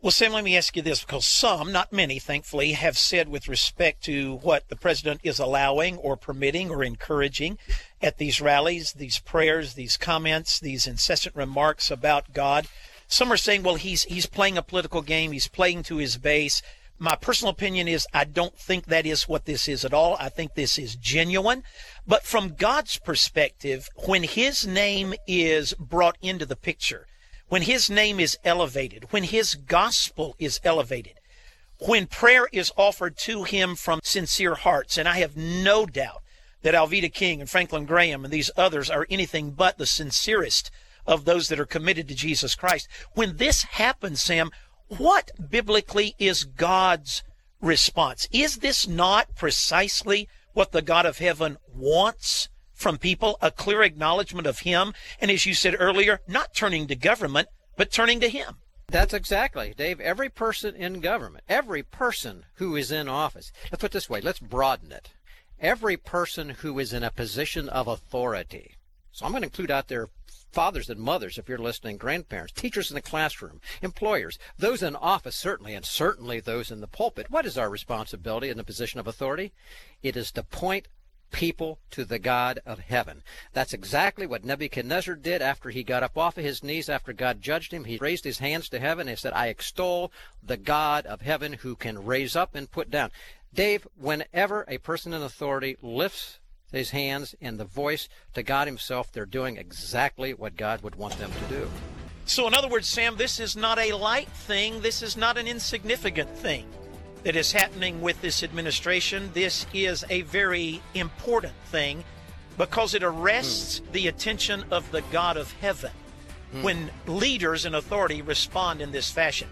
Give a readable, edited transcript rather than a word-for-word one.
Well, Sam, let me ask you this, because some, not many, thankfully, have said with respect to what the president is allowing or permitting or encouraging at these rallies, these prayers, these comments, these incessant remarks about God. Some are saying, well, he's playing a political game. He's playing to his base. My personal opinion is I don't think that is what this is at all. I think this is genuine. But from God's perspective, when his name is brought into the picture, when his name is elevated, when his gospel is elevated, when prayer is offered to him from sincere hearts, and I have no doubt that Alveda King and Franklin Graham and these others are anything but the sincerest of those that are committed to Jesus Christ. When this happens, Sam, what biblically is God's response? Is this not precisely what the God of heaven wants from people? A clear acknowledgement of him, and as you said earlier, not turning to government, but turning to him. That's exactly, Dave. Every person in government, every person who is in office, let's put it this way, let's broaden it. Every person who is in a position of authority. So I'm going to include out there fathers and mothers, if you're listening, grandparents, teachers in the classroom, employers, those in office, certainly, and certainly those in the pulpit. What is our responsibility in the position of authority? It is to point people to the God of heaven. That's exactly what Nebuchadnezzar did after he got up off of his knees after God judged him. He raised his hands to heaven and said, I extol the God of heaven who can raise up and put down. Dave, whenever a person in authority lifts his hands and the voice to God himself, they're doing exactly what God would want them to do. So in other words, Sam, this is not a light thing. This is not an insignificant thing that is happening with this administration. This is a very important thing because it arrests the attention of the God of heaven when leaders in authority respond in this fashion.